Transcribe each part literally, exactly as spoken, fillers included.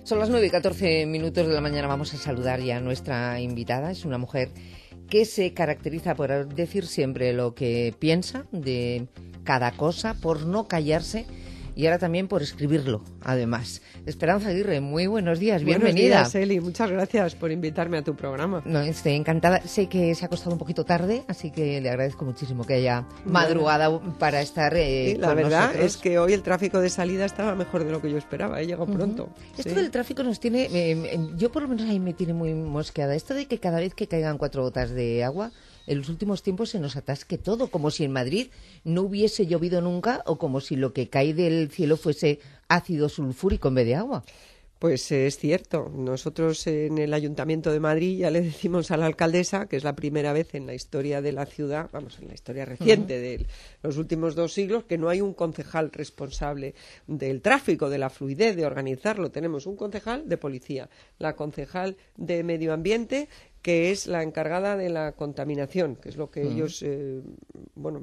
Son las nueve y catorce minutos de la mañana. Vamos a saludar ya a nuestra invitada. Es una mujer que se caracteriza por decir siempre lo que piensa de cada cosa, por no callarse y ahora también por escribirlo, además. Esperanza Aguirre, muy buenos días, bienvenida. Buenos días, Eli, muchas gracias por invitarme a tu programa. No, estoy encantada. Sé que se ha acostado un poquito tarde, así que le agradezco muchísimo que haya madrugado para estar eh, sí, con la verdad nosotros. Es que hoy el tráfico de salida estaba mejor de lo que yo esperaba, he llegado uh-huh. pronto. Esto sí. del tráfico nos tiene, eh, yo por lo menos ahí me tiene muy mosqueada. Esto de que cada vez que caigan cuatro gotas de agua, en los últimos tiempos se nos atasque todo, como si en Madrid no hubiese llovido nunca o como si lo que cae del cielo fuese ácido sulfúrico en vez de agua. Pues eh, es cierto. Nosotros en el Ayuntamiento de Madrid ya le decimos a la alcaldesa que es la primera vez en la historia de la ciudad, vamos, en la historia reciente uh-huh. de los últimos dos siglos, que no hay un concejal responsable del tráfico, de la fluidez, de organizarlo. Tenemos un concejal de policía, la concejal de medio ambiente, que es la encargada de la contaminación, que es lo que uh-huh. ellos, eh, bueno,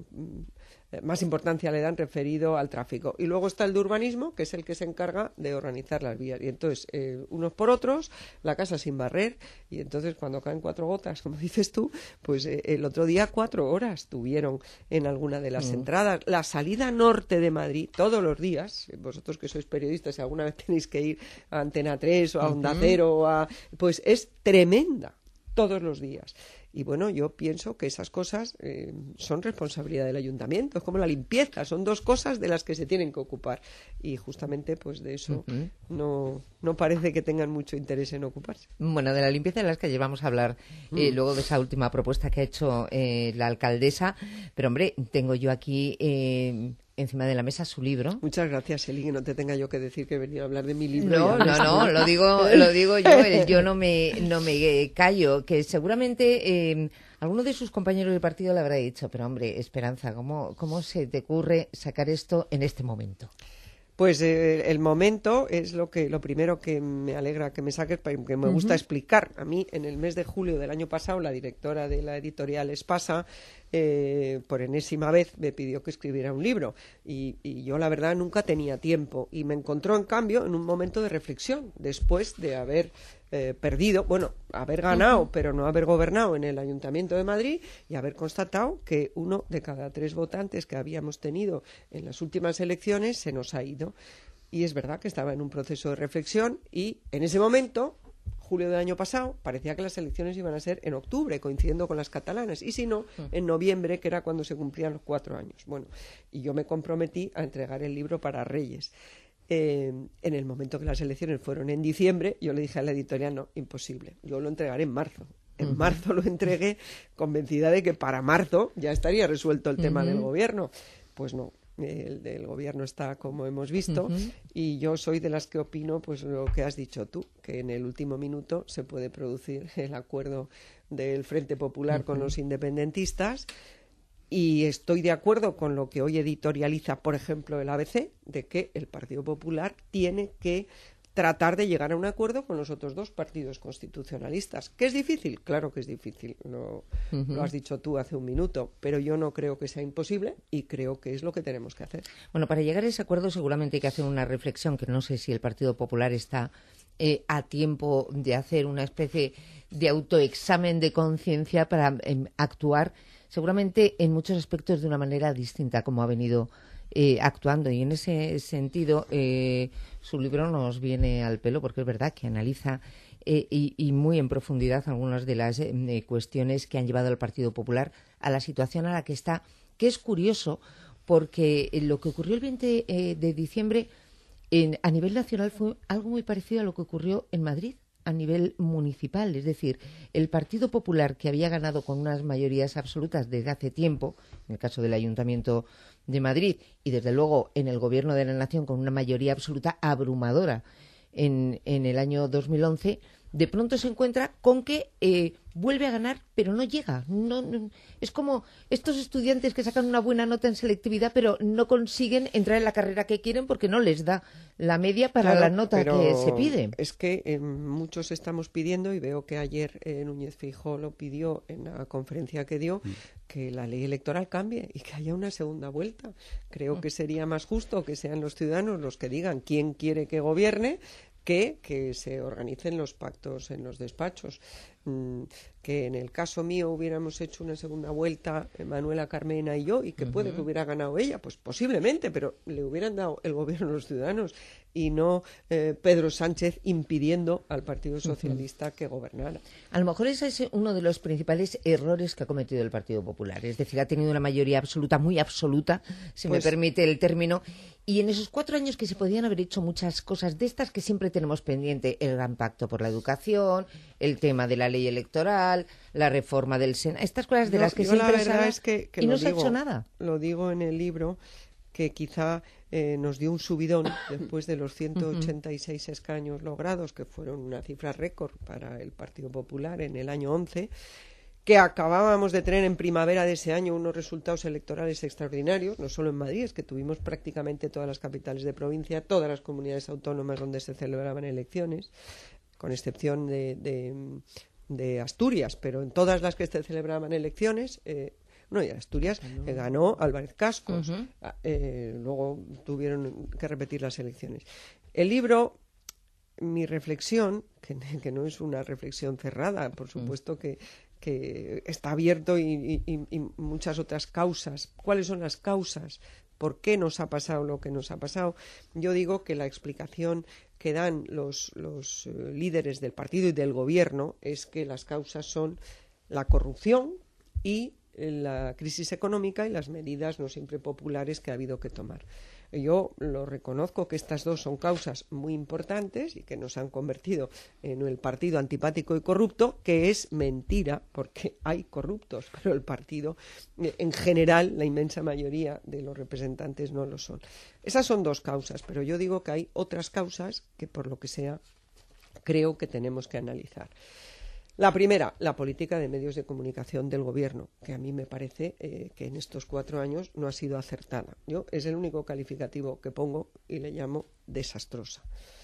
más importancia le dan referido al tráfico. Y luego está el de urbanismo, que es el que se encarga de organizar las vías. Y entonces, eh, unos por otros, la casa sin barrer. Y entonces, cuando caen cuatro gotas, como dices tú, pues eh, el otro día cuatro horas tuvieron en alguna de las uh-huh. entradas. La salida norte de Madrid, todos los días, vosotros que sois periodistas, si alguna vez tenéis que ir a Antena tres o a Onda uh-huh. Cero, o a, pues es tremenda. Todos los días. Y bueno, yo pienso que esas cosas eh, son responsabilidad del ayuntamiento, es como la limpieza, son dos cosas de las que se tienen que ocupar. Y justamente pues de eso uh-huh. no, no parece que tengan mucho interés en ocuparse. Bueno, de la limpieza de las calles vamos a hablar eh, mm. luego de esa última propuesta que ha hecho eh, la alcaldesa. Pero hombre, tengo yo aquí... Eh, encima de la mesa su libro. Muchas gracias, Eli, que no te tenga yo que decir que he venido a hablar de mi libro. No, no, no, lo digo, lo digo yo, yo no me, no me callo, que seguramente eh, alguno de sus compañeros del partido le habrá dicho, pero hombre, Esperanza, ¿cómo, cómo se te ocurre sacar esto en este momento? Pues eh, el momento es lo que lo primero que me alegra que me saques, porque me gusta uh-huh. explicar. A mí, en el mes de julio del año pasado, la directora de la editorial Espasa, eh, por enésima vez, me pidió que escribiera un libro. Y, y yo, la verdad, nunca tenía tiempo. Y me encontró, en cambio, en un momento de reflexión, después de haber... Eh, perdido, bueno, haber ganado, uh-huh. pero no haber gobernado en el Ayuntamiento de Madrid y haber constatado que uno de cada tres votantes que habíamos tenido en las últimas elecciones se nos ha ido. Y es verdad que estaba en un proceso de reflexión y en ese momento, julio del año pasado, parecía que las elecciones iban a ser en octubre, coincidiendo con las catalanas, y si no, uh-huh. en noviembre, que era cuando se cumplían los cuatro años. Bueno, y yo me comprometí a entregar el libro para Reyes. Eh, en el momento que las elecciones fueron en diciembre, yo le dije a la editorial, no, imposible, yo lo entregaré en marzo. En uh-huh. marzo lo entregué convencida de que para marzo ya estaría resuelto el tema uh-huh. del gobierno. Pues no, el del gobierno está como hemos visto uh-huh. y yo soy de las que opino pues lo que has dicho tú, que en el último minuto se puede producir el acuerdo del Frente Popular uh-huh. con los independentistas. Y estoy de acuerdo con lo que hoy editorializa, por ejemplo, el A B C, de que el Partido Popular tiene que tratar de llegar a un acuerdo con los otros dos partidos constitucionalistas. ¿Que es difícil? Claro que es difícil, lo, uh-huh. lo has dicho tú hace un minuto, pero yo no creo que sea imposible y creo que es lo que tenemos que hacer. Bueno, para llegar a ese acuerdo seguramente hay que hacer una reflexión, que no sé si el Partido Popular está eh, a tiempo de hacer una especie de autoexamen de conciencia para eh, actuar seguramente en muchos aspectos de una manera distinta como ha venido eh, actuando, y en ese sentido eh, su libro nos viene al pelo porque es verdad que analiza eh, y, y muy en profundidad algunas de las eh, cuestiones que han llevado al Partido Popular a la situación a la que está, que es curioso porque lo que ocurrió el veinte de diciembre en, a nivel nacional fue algo muy parecido a lo que ocurrió en Madrid a nivel municipal, es decir, el Partido Popular, que había ganado con unas mayorías absolutas desde hace tiempo, en el caso del Ayuntamiento de Madrid, y desde luego en el Gobierno de la Nación con una mayoría absoluta abrumadora en, en el año dos mil once, de pronto se encuentra con que eh, vuelve a ganar, pero no llega. No, no, es como estos estudiantes que sacan una buena nota en selectividad, pero no consiguen entrar en la carrera que quieren porque no les da la media para claro, la nota que se pide. Es que eh, muchos estamos pidiendo, y veo que ayer eh, Núñez Feijóo lo pidió en la conferencia que dio, mm. que la ley electoral cambie y que haya una segunda vuelta. Creo mm. que sería más justo que sean los ciudadanos los que digan quién quiere que gobierne, que, que se organicen los pactos en los despachos. Mm, que en el caso mío hubiéramos hecho una segunda vuelta, Manuela Carmena y yo, y que uh-huh. puede que hubiera ganado ella, pues posiblemente, pero le hubieran dado el gobierno a los ciudadanos y no eh, Pedro Sánchez impidiendo al Partido Socialista uh-huh. que gobernara. A lo mejor ese es uno de los principales errores que ha cometido el Partido Popular, es decir, ha tenido una mayoría absoluta, muy absoluta, si pues, me permite el término, y en esos cuatro años que se podían haber hecho muchas cosas de estas que siempre tenemos pendiente, el gran pacto por la educación, el tema de la ley electoral, la reforma del Senado, estas cosas de yo, las que yo siempre la verdad se es que, que y no digo, se ha hecho nada. Lo digo en el libro, que quizá eh, nos dio un subidón después de los ciento ochenta y seis uh-huh. escaños logrados, que fueron una cifra récord para el Partido Popular en el año once, que acabábamos de tener en primavera de ese año unos resultados electorales extraordinarios, no solo en Madrid, es que tuvimos prácticamente todas las capitales de provincia, todas las comunidades autónomas donde se celebraban elecciones, con excepción de, de, de Asturias, pero en todas las que se celebraban elecciones, eh, no, y Asturias eh, ganó Álvarez Cascos, uh-huh. eh, luego tuvieron que repetir las elecciones. El libro, mi reflexión, que, que no es una reflexión cerrada, por supuesto uh-huh. que que está abierto y, y, y muchas otras causas. ¿Cuáles son las causas? ¿Por qué nos ha pasado lo que nos ha pasado? Yo digo que la explicación que dan los, los uh, líderes del partido y del gobierno es que las causas son la corrupción y la crisis económica y las medidas no siempre populares que ha habido que tomar. Yo lo reconozco que estas dos son causas muy importantes y que nos han convertido en el partido antipático y corrupto, que es mentira, porque hay corruptos, pero el partido, en general, la inmensa mayoría de los representantes no lo son. Esas son dos causas, pero yo digo que hay otras causas que, por lo que sea, creo que tenemos que analizar. La primera, la política de medios de comunicación del gobierno, que a mí me parece eh, que en estos cuatro años no ha sido acertada. Yo es el único calificativo que pongo y le llamo desastrosa.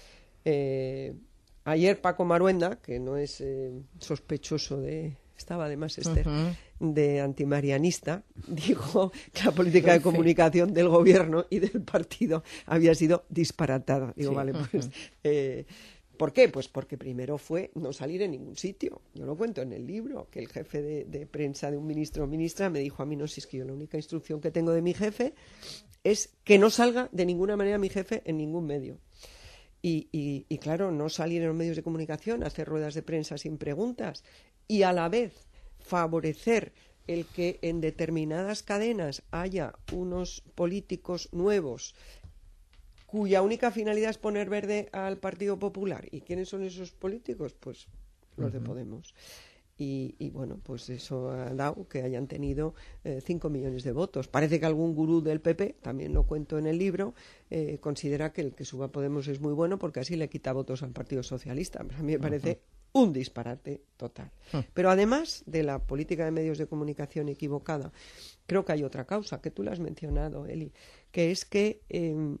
Eh, ayer Paco Maruenda, que no es eh, sospechoso de... Estaba además Esther, uh-huh. de antimarianista, dijo que la política de comunicación del gobierno y del partido había sido disparatada. Digo, sí. vale, pues... Uh-huh. Eh, ¿Por qué? Pues porque primero fue no salir en ningún sitio. Yo lo cuento en el libro, que el jefe de, de prensa de un ministro o ministra me dijo a mí, no, si es que yo la única instrucción que tengo de mi jefe es que no salga de ninguna manera mi jefe en ningún medio. Y, y, y claro, no salir en los medios de comunicación, hacer ruedas de prensa sin preguntas y a la vez favorecer el que en determinadas cadenas haya unos políticos nuevos cuya única finalidad es poner verde al Partido Popular. ¿Y quiénes son esos políticos? Pues los uh-huh. de Podemos. Y, y bueno, pues eso ha dado que hayan tenido eh, cinco millones de votos. Parece que algún gurú del P P, también lo cuento en el libro, eh, considera que el que suba Podemos es muy bueno porque así le quita votos al Partido Socialista. A mí me parece uh-huh. un disparate total. Uh-huh. Pero además de la política de medios de comunicación equivocada, creo que hay otra causa, que tú la has mencionado, Eli, que es que... Eh,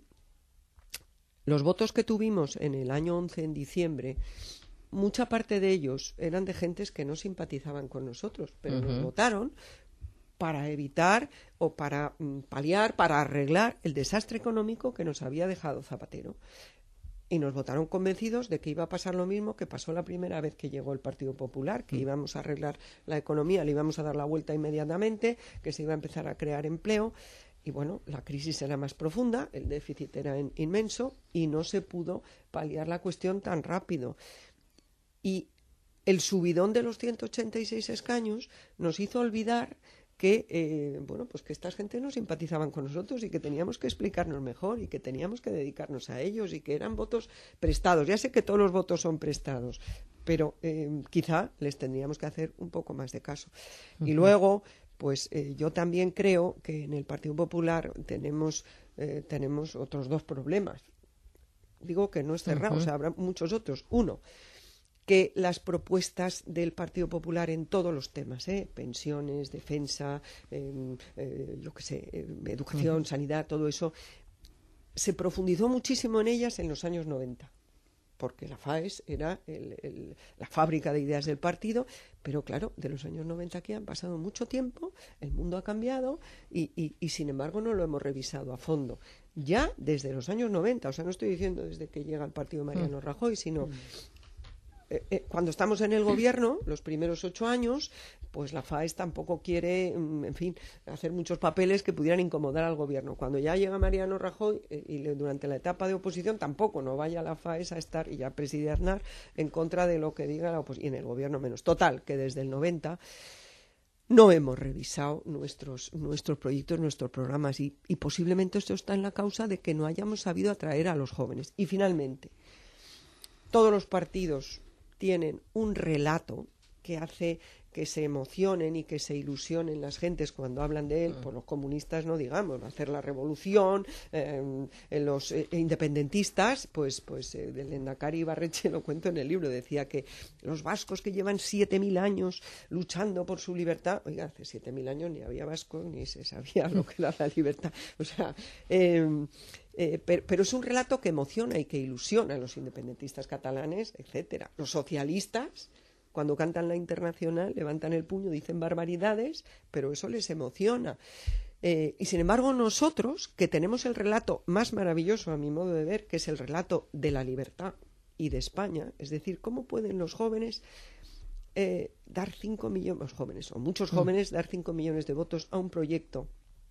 los votos que tuvimos en el año once, en diciembre, mucha parte de ellos eran de gentes que no simpatizaban con nosotros, pero uh-huh. nos votaron para evitar o para mm, paliar, para arreglar el desastre económico que nos había dejado Zapatero. Y nos votaron convencidos de que iba a pasar lo mismo que pasó la primera vez que llegó el Partido Popular, que uh-huh. íbamos a arreglar la economía, le íbamos a dar la vuelta inmediatamente, que se iba a empezar a crear empleo. Y bueno, la crisis era más profunda, el déficit era en, inmenso y no se pudo paliar la cuestión tan rápido. Y el subidón de los ciento ochenta y seis escaños nos hizo olvidar que, eh, bueno, pues que estas gente no simpatizaban con nosotros y que teníamos que explicarnos mejor y que teníamos que dedicarnos a ellos y que eran votos prestados. Ya sé que todos los votos son prestados, pero eh, quizá les tendríamos que hacer un poco más de caso. Uh-huh. Y luego... Pues eh, yo también creo que en el Partido Popular tenemos, eh, tenemos otros dos problemas. Digo que no es cerrado, uh-huh. o sea, habrá muchos otros. Uno, que las propuestas del Partido Popular en todos los temas, ¿eh? pensiones, defensa, eh, eh, lo que sé, eh, educación, uh-huh. sanidad, todo eso, se profundizó muchísimo en ellas en los años noventa. porque la FAES era el, el, la fábrica de ideas del partido, pero claro, de los años noventa aquí han pasado mucho tiempo, el mundo ha cambiado y, y, y sin embargo no lo hemos revisado a fondo. Ya desde los años noventa, o sea, no estoy diciendo desde que llega el partido Mariano Rajoy, sino... Eh, eh, cuando estamos en el gobierno, los primeros ocho años, pues la FAES tampoco quiere, en fin, hacer muchos papeles que pudieran incomodar al gobierno. Cuando ya llega Mariano Rajoy eh, y le, durante la etapa de oposición, tampoco no vaya la FAES a estar, y ya preside Aznar, en contra de lo que diga la oposición, y en el gobierno menos. Total, que desde el noventa no hemos revisado nuestros, nuestros proyectos, nuestros programas, y, y posiblemente esto está en la causa de que no hayamos sabido atraer a los jóvenes. Y finalmente, todos los partidos tienen un relato que hace que se emocionen y que se ilusionen las gentes cuando hablan de él, pues los comunistas no digamos, hacer la revolución, eh, los eh, independentistas, pues, pues eh, del Lehendakari Ibarretxe, lo cuento en el libro, decía que los vascos que llevan siete mil años luchando por su libertad, oiga, hace siete mil años ni había vascos ni se sabía lo que era la libertad, o sea... Eh, Eh, pero, pero es un relato que emociona y que ilusiona a los independentistas catalanes, etcétera. Los socialistas, cuando cantan la Internacional, levantan el puño, dicen barbaridades, pero eso les emociona. Eh, y sin embargo nosotros, que tenemos el relato más maravilloso a mi modo de ver, que es el relato de la libertad y de España, es decir, ¿cómo pueden los jóvenes eh, dar cinco millones, los jóvenes o muchos jóvenes dar cinco millones de votos a un proyecto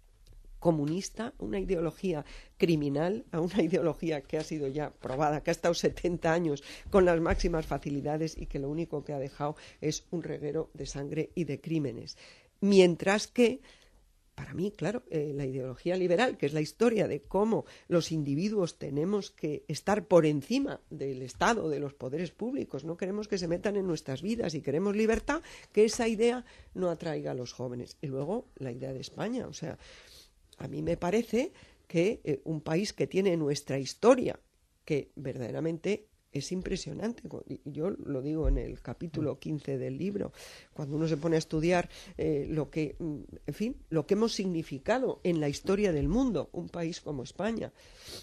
comunista, una ideología criminal, a una ideología que ha sido ya probada, que ha estado setenta años con las máximas facilidades y que lo único que ha dejado es un reguero de sangre y de crímenes? Mientras que, para mí, claro, eh, la ideología liberal, que es la historia de cómo los individuos tenemos que estar por encima del Estado, de los poderes públicos, no queremos que se metan en nuestras vidas y queremos libertad, que esa idea no atraiga a los jóvenes. Y luego la idea de España, o sea... A mí me parece que eh, un país que tiene nuestra historia, que verdaderamente es impresionante, yo lo digo en el capítulo quince del libro, cuando uno se pone a estudiar eh, lo que, en fin, lo que hemos significado en la historia del mundo, un país como España,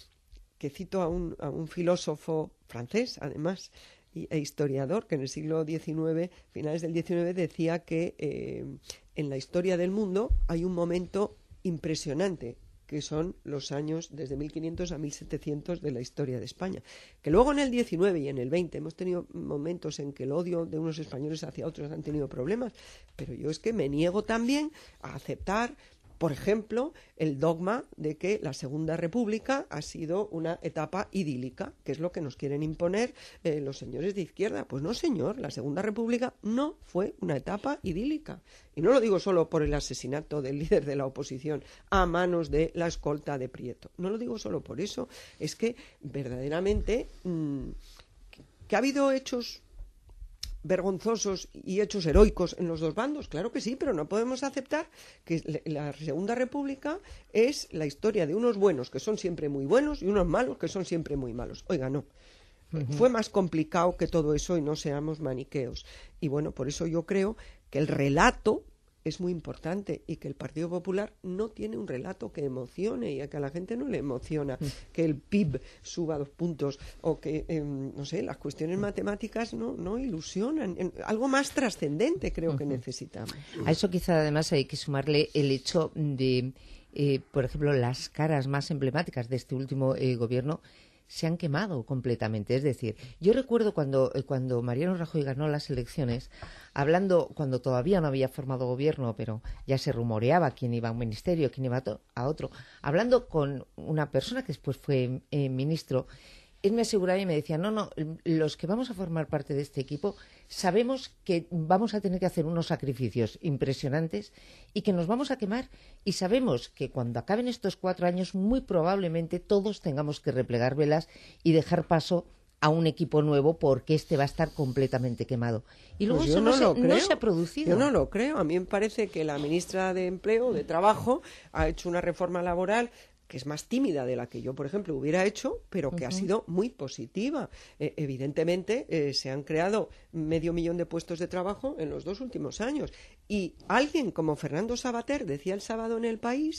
que cito a un, a un filósofo francés, además, e historiador, que en el siglo diecinueve, finales del diecinueve, decía que eh, en la historia del mundo hay un momento impresionante, que son los años desde mil quinientos a mil setecientos de la historia de España. Que luego en el diecinueve y en el veinte hemos tenido momentos en que el odio de unos españoles hacia otros han tenido problemas, pero yo es que me niego también a aceptar, por ejemplo, el dogma de que la Segunda República ha sido una etapa idílica, que es lo que nos quieren imponer eh, los señores de izquierda. Pues no, señor, la Segunda República no fue una etapa idílica. Y no lo digo solo por el asesinato del líder de la oposición a manos de la escolta de Prieto. No lo digo solo por eso. Es que verdaderamente mmm, que ha habido hechos vergonzosos y hechos heroicos en los dos bandos, claro que sí, pero no podemos aceptar que la Segunda República es la historia de unos buenos que son siempre muy buenos y unos malos que son siempre muy malos. Oiga, no. Uh-huh. Fue más complicado que todo eso y no seamos maniqueos. Y bueno, por eso yo creo que el relato es muy importante y que el Partido Popular no tiene un relato que emocione y a que a la gente no le emociona que el P I B suba dos puntos o que, eh, no sé, las cuestiones matemáticas no, no ilusionan. Algo más trascendente creo que necesitamos. A eso quizá además hay que sumarle el hecho de, eh, por ejemplo, las caras más emblemáticas de este último eh, gobierno se han quemado completamente. Es decir, yo recuerdo cuando, cuando Mariano Rajoy ganó las elecciones, hablando, cuando todavía no había formado gobierno, pero ya se rumoreaba quién iba a un ministerio, quién iba a otro, hablando con una persona que después fue eh, ministro, él me aseguraba y me decía, no, no, los que vamos a formar parte de este equipo sabemos que vamos a tener que hacer unos sacrificios impresionantes y que nos vamos a quemar y sabemos que cuando acaben estos cuatro años muy probablemente todos tengamos que replegar velas y dejar paso a un equipo nuevo porque este va a estar completamente quemado. Y luego pues eso no, no, lo se, creo. no se ha producido. Yo no lo creo. A mí me parece que la ministra de Empleo, de Trabajo, ha hecho una reforma laboral que es más tímida de la que yo, por ejemplo, hubiera hecho, pero que uh-huh. ha sido muy positiva. Eh, evidentemente, eh, se han creado medio millón de puestos de trabajo en los dos últimos años. Y alguien como Fernando Savater decía el sábado en El País,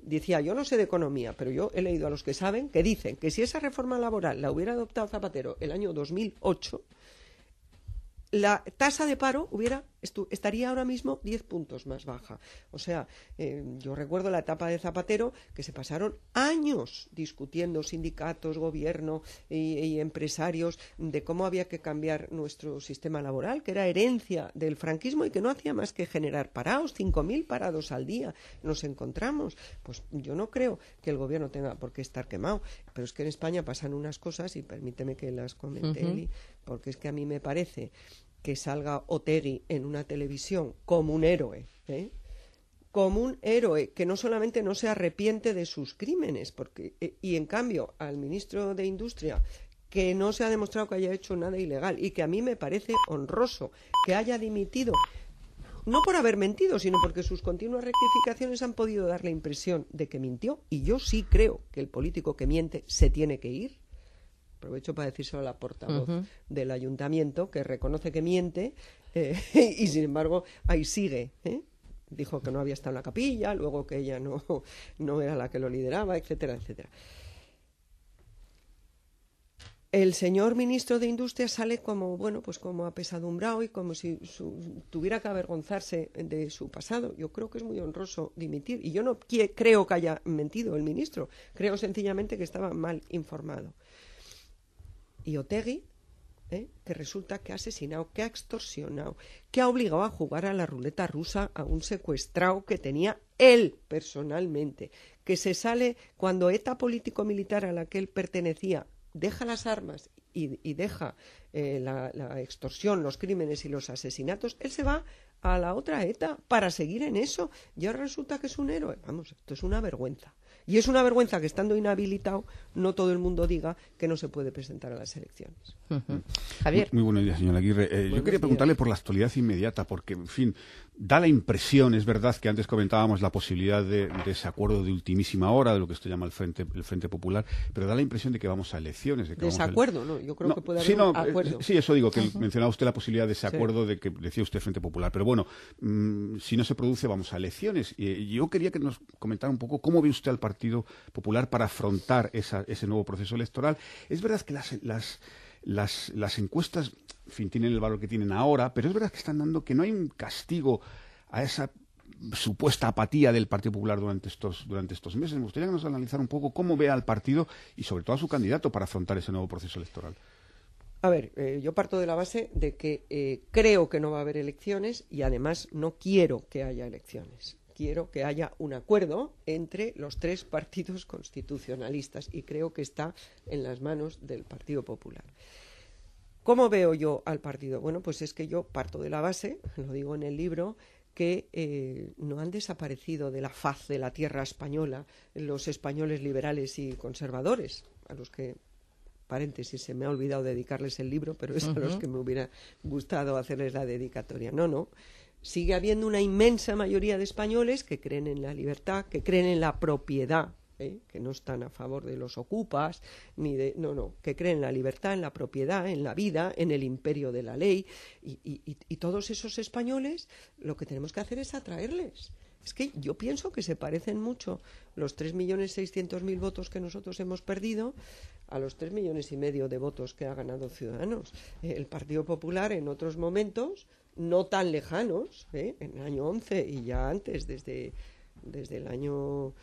decía, yo no sé de economía, pero yo he leído a los que saben que dicen que si esa reforma laboral la hubiera adoptado Zapatero el año dos mil ocho, la tasa de paro hubiera estu- estaría ahora mismo diez puntos más baja. O sea, eh, yo recuerdo la etapa de Zapatero que se pasaron años discutiendo sindicatos, gobierno y, y empresarios de cómo había que cambiar nuestro sistema laboral, que era herencia del franquismo y que no hacía más que generar parados, cinco mil parados al día. Nos encontramos. Pues yo no creo que el gobierno tenga por qué estar quemado, pero es que en España pasan unas cosas y permíteme que las comente, uh-huh. Eli, porque es que a mí me parece que salga Otegi en una televisión como un héroe, ¿eh? como un héroe, que no solamente no se arrepiente de sus crímenes, porque eh, y en cambio al ministro de Industria, que no se ha demostrado que haya hecho nada ilegal y que a mí me parece honroso que haya dimitido, no por haber mentido, sino porque sus continuas rectificaciones han podido dar la impresión de que mintió, y yo sí creo que el político que miente se tiene que ir. Aprovecho para decírselo a la portavoz uh-huh. del ayuntamiento, que reconoce que miente eh, y sin embargo ahí sigue, ¿eh? Dijo que no había estado en la capilla, luego que ella no, no era la que lo lideraba, etcétera, etcétera. El señor ministro de Industria sale como, bueno, pues como apesadumbrado y como si su, tuviera que avergonzarse de su pasado. Yo creo que es muy honroso dimitir, y yo no qu- creo que haya mentido el ministro, creo sencillamente que estaba mal informado. Y Otegi, ¿eh? que resulta que ha asesinado, que ha extorsionado, que ha obligado a jugar a la ruleta rusa a un secuestrado que tenía él personalmente, que se sale cuando ETA político-militar a la que él pertenecía deja las armas y, y deja eh, la, la extorsión, los crímenes y los asesinatos, él se va a la otra ETA para seguir en eso, y ahora resulta que es un héroe. Vamos, esto es una vergüenza. Y es una vergüenza que, estando inhabilitado, no todo el mundo diga que no se puede presentar a las elecciones. Uh-huh. Javier. Muy, muy buenos días, señora Aguirre. Eh, yo quería preguntarle días. por la actualidad inmediata, porque, en fin, da la impresión, es verdad que antes comentábamos la posibilidad de, de ese acuerdo de ultimísima hora, de lo que usted llama el Frente, el Frente Popular, pero da la impresión de que vamos a elecciones. De que Desacuerdo, vamos a... ¿no? Yo creo no, que puede haber sí, no, un acuerdo. Eh, sí, eso digo, que uh-huh. mencionaba usted la posibilidad de ese acuerdo, sí. de que decía usted Frente Popular, pero bueno, mmm, si no se produce, vamos a elecciones. Y yo quería que nos comentara un poco cómo ve usted al Partido Popular para afrontar esa, ese nuevo proceso electoral. Es verdad que las, las, las, las encuestas, en fin, tienen el valor que tienen ahora, pero es verdad que están dando que no hay un castigo a esa supuesta apatía del Partido Popular durante estos, durante estos meses. Me gustaría que nos analizara un poco cómo ve al partido y sobre todo a su candidato para afrontar ese nuevo proceso electoral. A ver, eh, yo parto de la base de que eh, creo que no va a haber elecciones y además no quiero que haya elecciones. Quiero que haya un acuerdo entre los tres partidos constitucionalistas y creo que está en las manos del Partido Popular. ¿Cómo veo yo al partido? Bueno, pues es que yo parto de la base, lo digo en el libro, que eh, no han desaparecido de la faz de la tierra española los españoles liberales y conservadores, a los que, paréntesis, se me ha olvidado dedicarles el libro, pero es uh-huh. a los que me hubiera gustado hacerles la dedicatoria. No, no. Sigue habiendo una inmensa mayoría de españoles que creen en la libertad, que creen en la propiedad, ¿eh? que no están a favor de los ocupas, ni de, no, no, que creen en la libertad, en la propiedad, en la vida, en el imperio de la ley. Y, y, y todos esos españoles, lo que tenemos que hacer es atraerles. Es que yo pienso que se parecen mucho los tres millones seiscientos mil votos que nosotros hemos perdido a los tres millones y medio de votos que ha ganado Ciudadanos. El Partido Popular en otros momentos, no tan lejanos, ¿eh? en el año once y ya antes, desde, desde el año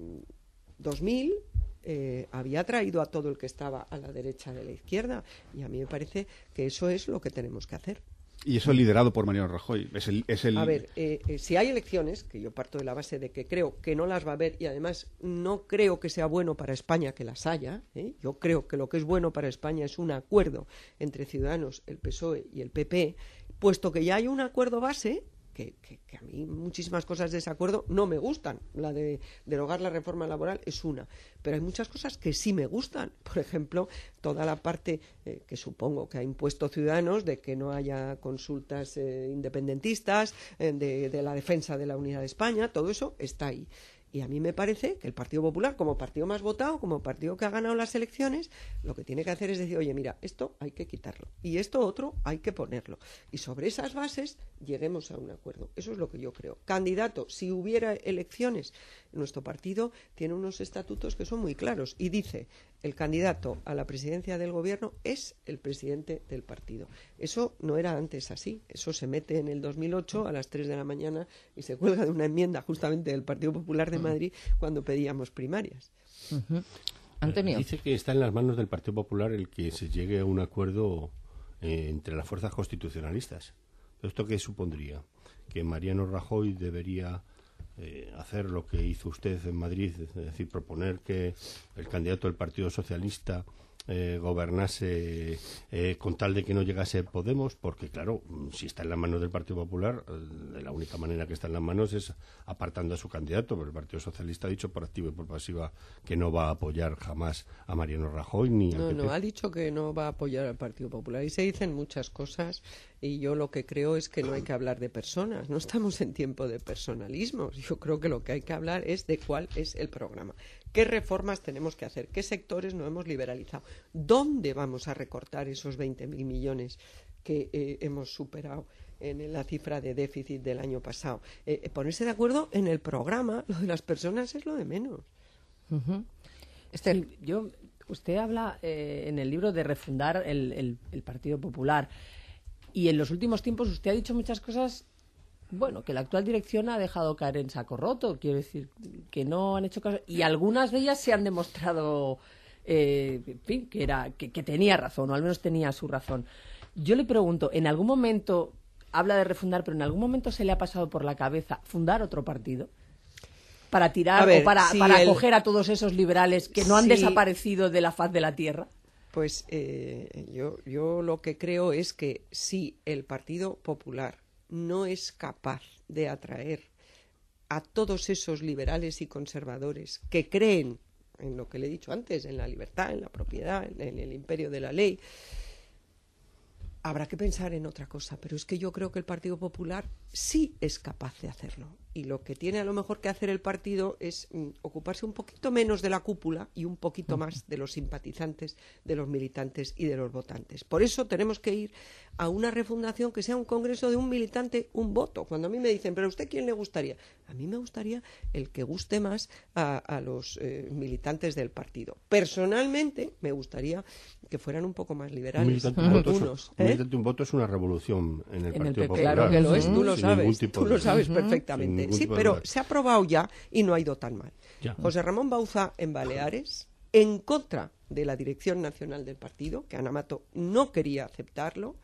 dos mil, eh, había traído a todo el que estaba a la derecha de la izquierda, y a mí me parece que eso es lo que tenemos que hacer. Y eso liderado por Mariano Rajoy. Es el, es el... A ver, eh, eh, si hay elecciones, que yo parto de la base de que creo que no las va a haber, y además no creo que sea bueno para España que las haya, ¿eh? Yo creo que lo que es bueno para España es un acuerdo entre Ciudadanos, el P S O E y el P P, puesto que ya hay un acuerdo base, que, que, que a mí muchísimas cosas de ese acuerdo no me gustan. La de derogar la reforma laboral es una, pero hay muchas cosas que sí me gustan. Por ejemplo, toda la parte eh, que supongo que ha impuesto Ciudadanos de que no haya consultas eh, independentistas, eh, de, de la defensa de la unidad de España, todo eso está ahí. Y a mí me parece que el Partido Popular, como partido más votado, como partido que ha ganado las elecciones, lo que tiene que hacer es decir, oye, mira, esto hay que quitarlo y esto otro hay que ponerlo. Y sobre esas bases lleguemos a un acuerdo. Eso es lo que yo creo. Candidato, si hubiera elecciones, nuestro partido tiene unos estatutos que son muy claros y dice, el candidato a la presidencia del gobierno es el presidente del partido. Eso no era antes así. Eso se mete en el dos mil ocho a las tres de la mañana y se cuelga de una enmienda justamente del Partido Popular de Madrid cuando pedíamos primarias. Uh-huh. Antonio. Dice que está en las manos del Partido Popular el que se llegue a un acuerdo eh, entre las fuerzas constitucionalistas. ¿Esto qué supondría? Que Mariano Rajoy debería eh, hacer lo que hizo usted en Madrid, es decir, proponer que el candidato del Partido Socialista eh, gobernase eh, con tal de que no llegase Podemos, porque claro, si está en las manos del Partido Popular, eh, la única manera que está en las manos es apartando a su candidato, pero el Partido Socialista ha dicho por activa y por pasiva que no va a apoyar jamás a Mariano Rajoy ni no, al P P. No, ha dicho que no va a apoyar al Partido Popular y se dicen muchas cosas y yo lo que creo es que no hay que hablar de personas, no estamos en tiempo de personalismos, yo creo que lo que hay que hablar es de cuál es el programa. ¿Qué reformas tenemos que hacer? ¿Qué sectores no hemos liberalizado? ¿Dónde vamos a recortar esos veinte mil millones que eh, hemos superado en la cifra de déficit del año pasado? Eh, ponerse de acuerdo en el programa, lo de las personas es lo de menos. Uh-huh. Sí, yo, usted habla eh, en el libro de refundar el, el, el Partido Popular y en los últimos tiempos usted ha dicho muchas cosas. Bueno, que la actual dirección ha dejado caer en saco roto, quiero decir, que no han hecho caso, y algunas de ellas se han demostrado, eh, en fin, que, era, que, que tenía razón, o al menos tenía su razón. Yo le pregunto, ¿en algún momento, habla de refundar, pero en algún momento se le ha pasado por la cabeza fundar otro partido? Para tirar a ver, o para, si para el... acoger a todos esos liberales que no han sí. desaparecido de la faz de la tierra. Pues eh, yo, yo lo que creo es que si el Partido Popular no es capaz de atraer a todos esos liberales y conservadores que creen en lo que le he dicho antes, en la libertad, en la propiedad, en el imperio de la ley, habrá que pensar en otra cosa. Pero es que yo creo que el Partido Popular sí es capaz de hacerlo. Y lo que tiene a lo mejor que hacer el partido es mm, ocuparse un poquito menos de la cúpula y un poquito más de los simpatizantes, de los militantes y de los votantes. Por eso tenemos que ir a una refundación que sea un congreso de un militante, un voto. Cuando a mí me dicen, ¿pero a usted quién le gustaría? A mí me gustaría el que guste más a, a los eh, militantes del partido. Personalmente me gustaría que fueran un poco más liberales. Un militante, algunos, un, voto es, ¿eh? un militante un voto es una revolución en el en Partido el Popular. Claro que lo es, tú lo Sin sabes, tú de... lo sabes perfectamente. Sí, pero se ha aprobado ya y no ha ido tan mal. Ya. José Ramón Bauzá en Baleares, en contra de la dirección nacional del partido, que Ana Mato no quería aceptarlo,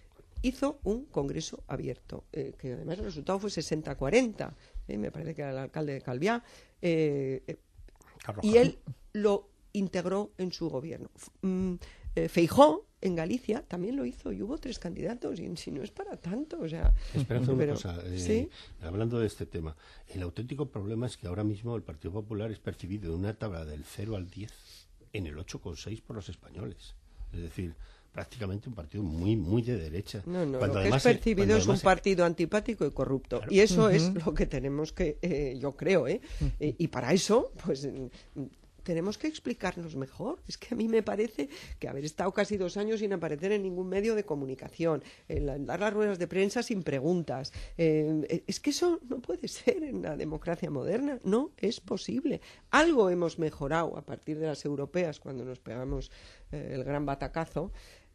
hizo un congreso abierto, eh, que además el resultado fue sesenta a cuarenta, eh, me parece que era el alcalde de Calviá, eh, eh, y él lo integró en su gobierno. Mm, eh, Feijóo en Galicia también lo hizo y hubo tres candidatos y si no es para tanto, o sea... Esperanza, una cosa, eh, ¿sí? Hablando de este tema, el auténtico problema es que ahora mismo el Partido Popular es percibido en una tabla del cero al diez en el ocho coma seis por los españoles, es decir, prácticamente un partido muy muy de derecha. No, no, lo que es percibido es un partido antipático y corrupto, claro. Y eso uh-huh. es lo que tenemos que, eh, yo creo, ¿eh? Uh-huh. eh y para eso, pues... tenemos que explicarnos mejor. Es que a mí me parece que haber estado casi dos años sin aparecer en ningún medio de comunicación, en dar las ruedas de prensa sin preguntas, eh, es que eso no puede ser en la democracia moderna, no es posible. Algo hemos mejorado a partir de las europeas cuando nos pegamos eh, el gran batacazo,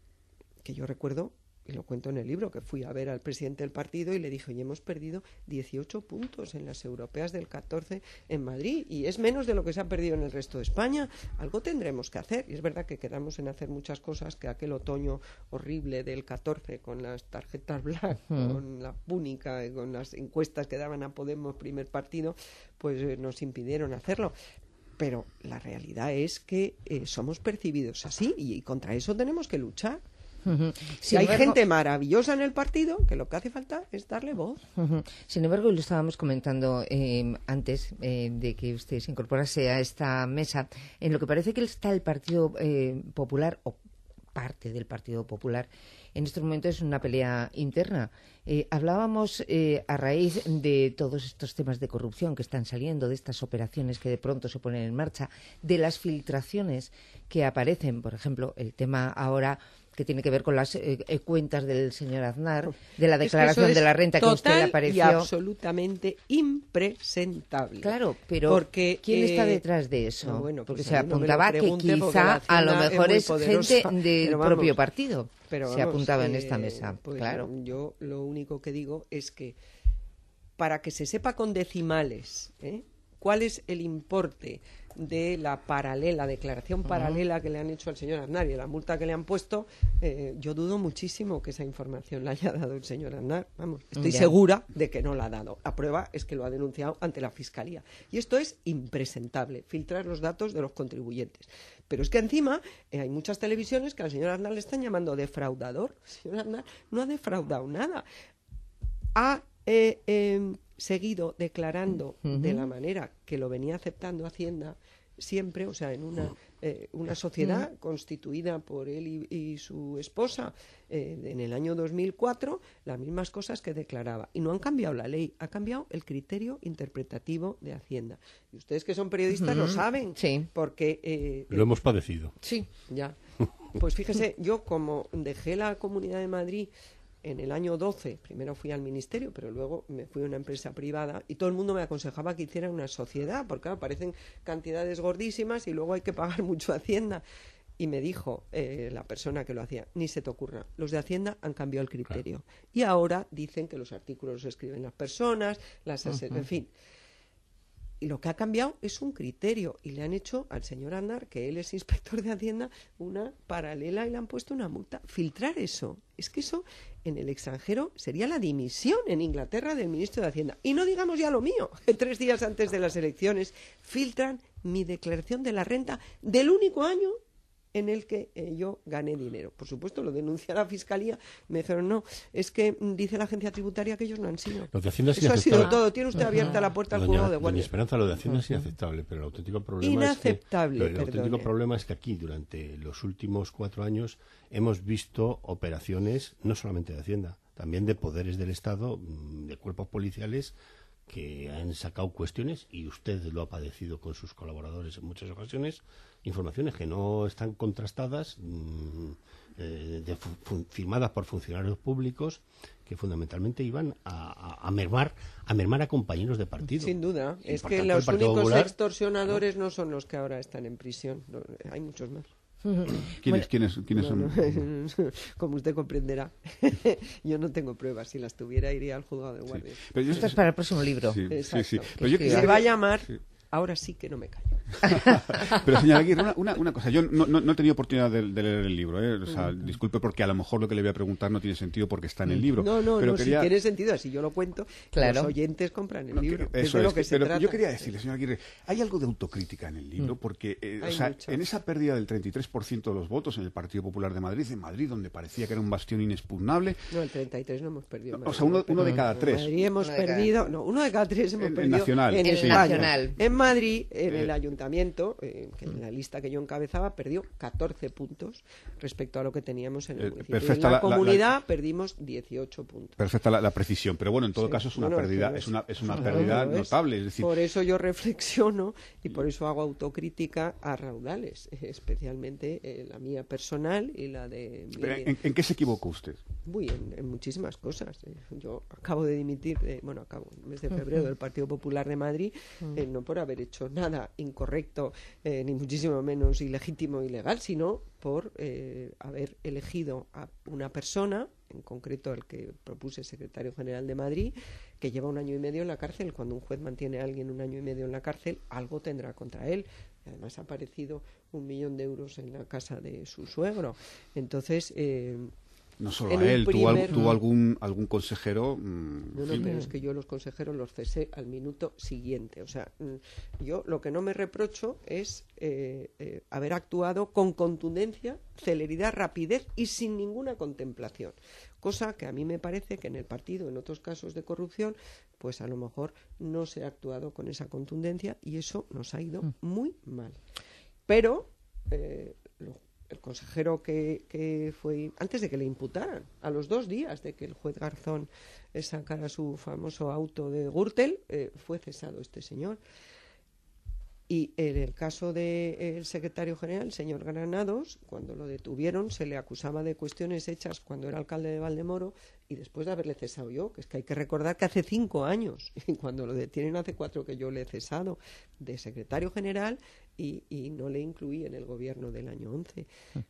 que yo recuerdo, y lo cuento en el libro, que fui a ver al presidente del partido y le dije, oye, hemos perdido dieciocho puntos en las europeas del catorce en Madrid y es menos de lo que se ha perdido en el resto de España. Algo tendremos que hacer. Y es verdad que quedamos en hacer muchas cosas, que aquel otoño horrible del catorce con las tarjetas black, uh-huh. con la púnica, con las encuestas que daban a Podemos primer partido, pues eh, nos impidieron hacerlo. Pero la realidad es que eh, somos percibidos así y, y contra eso tenemos que luchar. Uh-huh. Si hay embargo, gente maravillosa en el partido, que lo que hace falta es darle voz. Uh-huh. Sin embargo, lo estábamos comentando eh, antes eh, de que usted se incorporase a esta mesa, en lo que parece que está el Partido eh, Popular, o parte del Partido Popular, en estos momentos es una pelea interna. Eh, hablábamos eh, a raíz de todos estos temas de corrupción que están saliendo, de estas operaciones que de pronto se ponen en marcha, de las filtraciones que aparecen, por ejemplo, el tema ahora que tiene que ver con las eh, eh, cuentas del señor Aznar, de la declaración es que de la renta que a usted le total apareció. Y absolutamente impresentable. Claro, pero porque, ¿quién eh, está detrás de eso? no, bueno, porque pues se a mí no me lo apuntaba que pregunte, porque la quizá a lo Hacienda mejor es es, muy poderosa, gente del pero vamos, propio partido. Pero se vamos, apuntaba en eh, esta mesa, pues, claro. Yo lo único que digo es que para que se sepa con decimales, ¿eh?, cuál es el importe de la paralela, declaración paralela uh-huh. que le han hecho al señor Aznar y la multa que le han puesto, eh, yo dudo muchísimo que esa información la haya dado el señor Aznar. Vamos, estoy yeah. segura de que no la ha dado. La prueba es que lo ha denunciado ante la Fiscalía. Y esto es impresentable, filtrar los datos de los contribuyentes. Pero es que encima eh, hay muchas televisiones que al señor Aznar le están llamando defraudador. El señor Aznar no ha defraudado nada. Ha eh, eh, seguido declarando uh-huh. de la manera que lo venía aceptando Hacienda siempre, o sea, en una, eh, una sociedad uh-huh. constituida por él y, y su esposa eh, en el año dos mil cuatro, las mismas cosas que declaraba. Y no han cambiado la ley, ha cambiado el criterio interpretativo de Hacienda. Y ustedes que son periodistas uh-huh. lo saben, sí. porque... Eh, lo hemos padecido. Sí, ya. Pues fíjese, yo como dejé la Comunidad de Madrid en el año doce, primero fui al ministerio, pero luego me fui a una empresa privada y todo el mundo me aconsejaba que hiciera una sociedad, porque claro, aparecen cantidades gordísimas y luego hay que pagar mucho Hacienda. Y me dijo eh, la persona que lo hacía, ni se te ocurra, los de Hacienda han cambiado el criterio. Claro. Y ahora dicen que los artículos los escriben las personas, las uh-huh. en fin. Y lo que ha cambiado es un criterio y le han hecho al señor Aznar, que él es inspector de Hacienda, una paralela y le han puesto una multa. Filtrar eso, es que eso en el extranjero sería la dimisión en Inglaterra del ministro de Hacienda. Y no digamos ya lo mío, que tres días antes de las elecciones filtran mi declaración de la renta del único año en el que eh, yo gané dinero. Por supuesto, lo denuncié a la Fiscalía. Me dijeron, no, es que mm, dice la agencia tributaria que ellos no han sido. Lo de Hacienda es Eso ha sido todo. Tiene usted abierta uh-huh. la puerta al doña, juego de guardia. Doña Esperanza, lo de Hacienda es inaceptable, pero el auténtico problema inaceptable, es que, el auténtico problema es que aquí, durante los últimos cuatro años, hemos visto operaciones, no solamente de Hacienda, también de poderes del Estado, de cuerpos policiales, que han sacado cuestiones, y usted lo ha padecido con sus colaboradores en muchas ocasiones, informaciones que no están contrastadas, mmm, eh, de fu- firmadas por funcionarios públicos, que fundamentalmente iban a, a, a mermar a mermar a compañeros de partido. Sin duda, y es por que tanto, los Partido únicos Popular, extorsionadores ¿no? no son los que ahora están en prisión, no, hay muchos más. ¿Quiénes, Bueno, ¿quiénes, quiénes son? No, no, como usted comprenderá, yo no tengo pruebas. Si las tuviera, iría al juzgado de guardia. Sí. Pero yo- Esto es para el próximo libro. Sí, Exacto. sí, sí. Que Pero yo escriba. Se quisiera- va a llamar, Sí. ahora sí que no me callo. Pero, señora Aguirre, una, una, una cosa. Yo no, no, no he tenido oportunidad de, de leer el libro. ¿eh? O sea, disculpe porque a lo mejor lo que le voy a preguntar no tiene sentido porque está en el libro. No, no, pero no, quería... si tiene sentido, así yo lo cuento, Claro. los oyentes compran el No, libro, que- es eso de lo es, que que- se pero trata. yo quería decirle, señora Aguirre, hay algo de autocrítica en el libro, porque eh, o Hay sea, mucho. en esa pérdida del treinta y tres por ciento de los votos en el Partido Popular de Madrid, en Madrid, donde parecía que era un bastión inexpugnable, No, el treinta y tres no hemos perdido. o Madrid, sea, uno, hemos uno de perdido. cada tres. Madrid hemos Uno de cada- perdido, no, uno de cada tres hemos En- en perdido nacional, en sí. España. nacional. En Madrid, en Eh. el ayuntamiento, eh, que en la lista que yo encabezaba, perdió catorce puntos respecto a lo que teníamos en el Eh, municipio. perfecta en la, la- la- la- comunidad perdimos dieciocho puntos. Perfecta la, la precisión, pero bueno, en todo Sí. caso es una Bueno, pérdida, pero es una, es una no, pérdida no, es- notable. Es decir, Por eso yo reflexiono y por eso hago autocrítica a raudales, eh, especialmente eh, la mía personal y la de mi- pero ¿en, en qué se equivocó usted? Uy, en, en muchísimas cosas. eh. Yo acabo de dimitir, eh, bueno, acabo en el mes de febrero del Partido Popular de Madrid, eh, no por haber hecho nada incorrecto, eh, ni muchísimo menos ilegítimo, ilegal, sino por eh, haber elegido a una persona, en concreto el que propuse secretario general de Madrid, que lleva un año y medio en la cárcel. Cuando un juez mantiene a alguien un año y medio en la cárcel, algo tendrá contra él. Además ha aparecido un millón de euros en la casa de su suegro. Entonces, eh, No solo en a un él, tuvo, al- primer- tuvo algún, algún consejero. mm, no, no, en fin, pero es que yo los consejeros los cesé al minuto siguiente. O sea, mm, yo lo que no me reprocho es eh, eh, haber actuado con contundencia, celeridad, rapidez y sin ninguna contemplación. Cosa que a mí me parece que en el partido, en otros casos de corrupción, pues a lo mejor no se ha actuado con esa contundencia y eso nos ha ido muy mal. Pero eh, lo- el consejero que, que fue, antes de que le imputaran, a los dos días de que el juez Garzón eh, sacara su famoso auto de Gürtel, eh, fue cesado este señor. Y en el caso del secretario general, el señor Granados, cuando lo detuvieron, se le acusaba de cuestiones hechas cuando era alcalde de Valdemoro y después de haberle cesado yo, que es que hay que recordar que hace cinco años, y cuando lo detienen hace cuatro que yo le he cesado de secretario general y, y no le incluí en el gobierno del año once.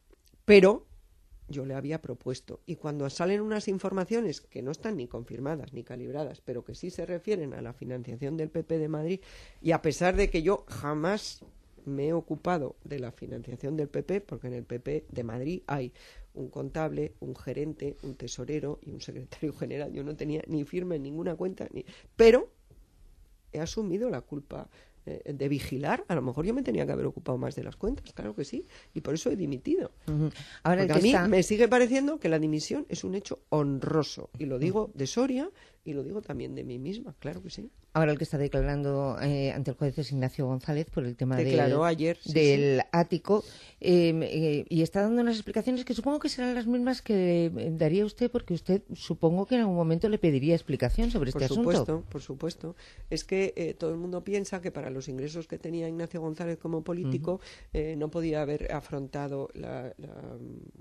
Pero yo le había propuesto. Y cuando salen unas informaciones que no están ni confirmadas ni calibradas, pero que sí se refieren a la financiación del P P de Madrid, y a pesar de que yo jamás me he ocupado de la financiación del P P, porque en el P P de Madrid hay un contable, un gerente, un tesorero y un secretario general. Yo no tenía ni firma en ninguna cuenta, ni... pero he asumido la culpa de vigilar. A lo mejor yo me tenía que haber ocupado más de las cuentas, claro que sí, y por eso he dimitido. Uh-huh. Ahora, Porque a mí está... me sigue pareciendo que la dimisión es un hecho honroso, y lo digo de Soria y lo digo también de mí misma, claro que sí. Ahora el que está declarando eh, ante el juez es Ignacio González por el tema Declaró del, ayer, sí, del sí. ático eh, eh, y está dando unas explicaciones que supongo que serán las mismas que eh, daría usted, porque usted supongo que en algún momento le pediría explicación sobre Por este supuesto, asunto. por supuesto. Es que eh, todo el mundo piensa que para los ingresos que tenía Ignacio González como político uh-huh. eh, no podía haber afrontado la, la,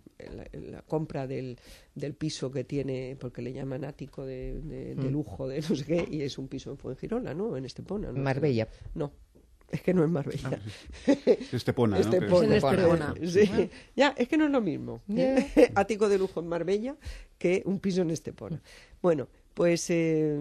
la, la compra del, del piso que tiene, porque le llaman ático de, de, de lujo, de no sé qué, y es un piso en Fuengirola, ¿no? En Estepona. ¿no? Marbella. No. Es que no es Marbella. Ah, sí. Estepona, ¿no? Estepona. Es en Estepona. Sí. Uh-huh. Ya, es que no es lo mismo. Yeah. Ático de lujo en Marbella que un piso en Estepona. Bueno, pues eh,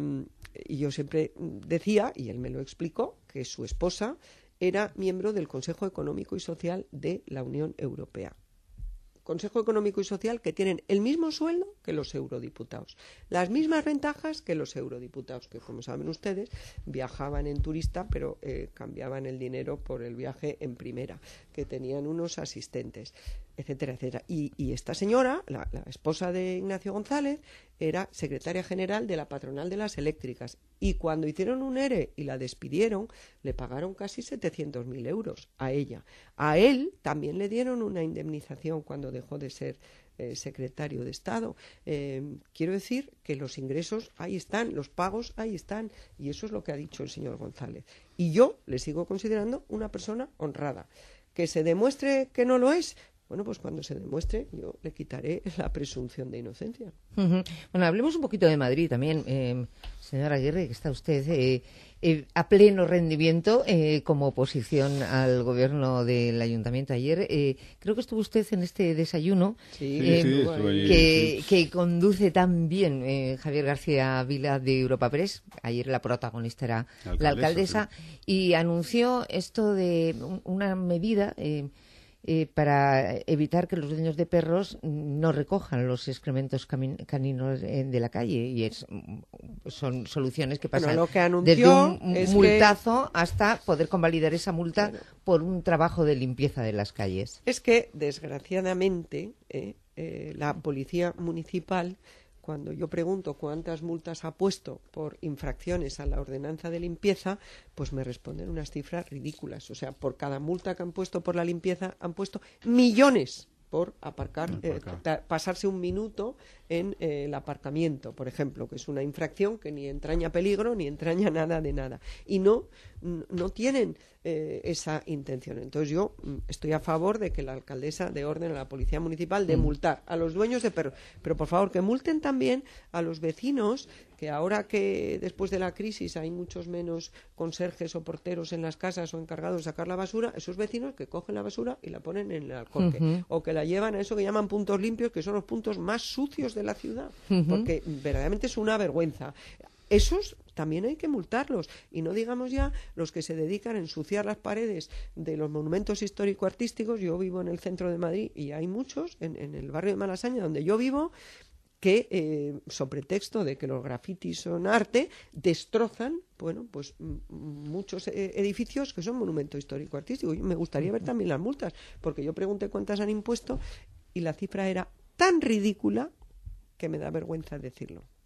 yo siempre decía, y él me lo explicó, que su esposa era miembro del Consejo Económico y Social de la Unión Europea. Consejo Económico y Social que tienen el mismo sueldo que los eurodiputados, las mismas ventajas que los eurodiputados, que como saben ustedes viajaban en turista, pero eh, cambiaban el dinero por el viaje en primera, que tenían unos asistentes, etcétera, etcétera. Y, y esta señora, la, la esposa de Ignacio González, era secretaria general de la patronal de las eléctricas, y cuando hicieron un ERE y la despidieron, le pagaron casi setecientos mil euros a ella. A él también le dieron una indemnización cuando dejó de ser eh, secretario de Estado. Eh, quiero decir que los ingresos ahí están, los pagos ahí están, y eso es lo que ha dicho el señor González. Y yo le sigo considerando una persona honrada. Que se demuestre que no lo es, bueno, pues cuando se demuestre yo le quitaré la presunción de inocencia. Uh-huh. Bueno, hablemos un poquito de Madrid también, eh, señora Aguirre, que está usted eh, eh, a pleno rendimiento eh, como oposición al gobierno del ayuntamiento. Ayer eh, creo que estuvo usted en este desayuno sí, eh, sí, estuve allí, que, sí. que conduce tan bien eh, Javier García Vila de Europa Press. Ayer la protagonista era la alcaldesa, la alcaldesa sí. Y anunció esto de una medida eh, Eh, para evitar que los dueños de perros no recojan los excrementos caninos de la calle, y es, son soluciones que pasan bueno, lo que desde un es multazo que... hasta poder convalidar esa multa claro. por un trabajo de limpieza de las calles. Es que desgraciadamente eh, eh, la policía municipal, cuando yo pregunto cuántas multas ha puesto por infracciones a la ordenanza de limpieza, pues me responden unas cifras ridículas. O sea, por cada multa que han puesto por la limpieza, han puesto millones por aparcar, eh, ta, pasarse un minuto en eh, el aparcamiento, por ejemplo, que es una infracción que ni entraña peligro ni entraña nada de nada. Y no, no tienen eh, esa intención. Entonces yo estoy a favor de que la alcaldesa dé orden a la policía municipal de mm. multar a los dueños de perros, pero por favor que multen también a los vecinos, que ahora que después de la crisis hay muchos menos conserjes o porteros en las casas o encargados de sacar la basura, esos vecinos que cogen la basura y la ponen en el alcorque, uh-huh. o que la llevan a eso que llaman puntos limpios, que son los puntos más sucios de la ciudad, uh-huh. porque verdaderamente es una vergüenza. Esos también hay que multarlos, y no digamos ya los que se dedican a ensuciar las paredes de los monumentos histórico-artísticos. Yo vivo en el centro de Madrid y hay muchos, en, en el barrio de Malasaña, donde yo vivo, que, eh, sobre texto de que los grafitis son arte, destrozan, bueno, pues m- muchos eh, edificios que son monumento histórico-artístico. Y me gustaría ver también las multas, porque yo pregunté cuántas han impuesto y la cifra era tan ridícula que me da vergüenza decirlo.